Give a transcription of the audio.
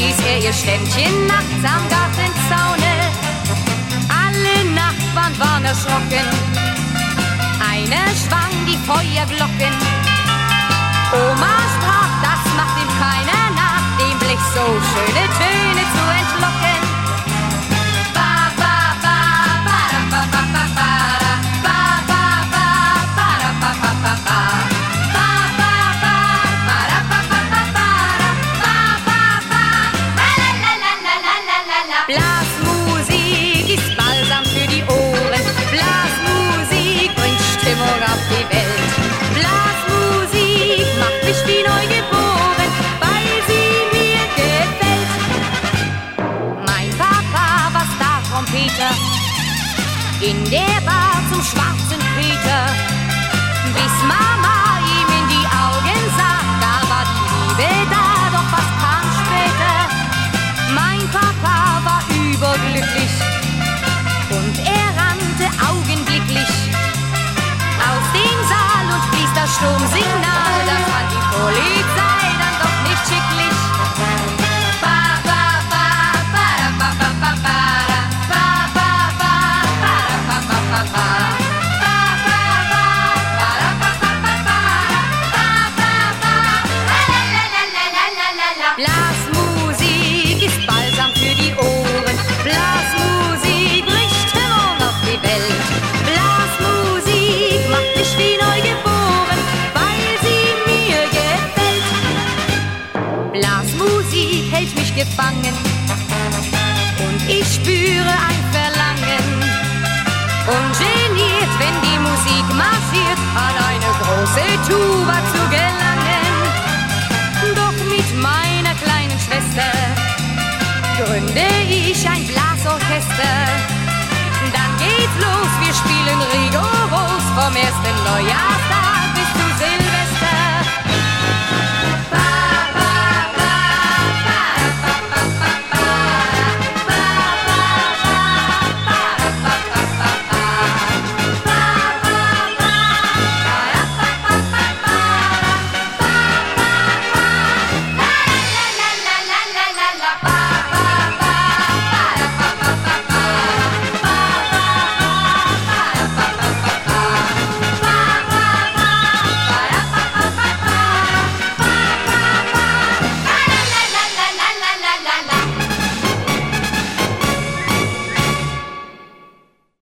ließ er ihr Ständchen nachts am Gartenzaune. Alle Nachbarn waren erschrocken, einer schwang die Feuerglocken. Oma sprach, das macht ihm keiner nach, dem Blech so schöne Töne zu entlocken. Ba, ba, ba, ba, ba, ba, ba, ba, ba, ba, ba, ba, ba, ba, ba, ba. Blasmusik ist Balsam für die Ohren, Blasmusik bringt Stimmung auf die Welt. Blasmusik macht mich wie neu geboren, weil sie mir gefällt. Mein Papa war Star-Trompeter in der Bar zum schwarzen Peter. Bis Mama ihm in die Augen sah, da war die Liebe da, doch was kam später. Mein Papa war überglücklich und er rannte augenblicklich aus dem Saal und blies das Sturmsignal. Das fand die Polizei dann doch nicht schicklich. Ba, ba, ba, ba, ba, ba, ba, ba, ba, ba, ba, ba, ba, ba, ba. Blasmusik ist Balsam für die Ohren, Blasmusik bringt Stimmung auf die Welt. Blasmusik macht mich wie neu geboren, weil sie mir gefällt. Blasmusik hält mich gefangen und ich spüre ein Verlangen. Ungeniert, wenn die Musik marschiert, an eine große Tuba zu gelangen. Doch mit meiner kleinen Schwester gründe ich ein Blasorchester. Dann geht's los, wir spielen rigoros vom ersten Neujahrstag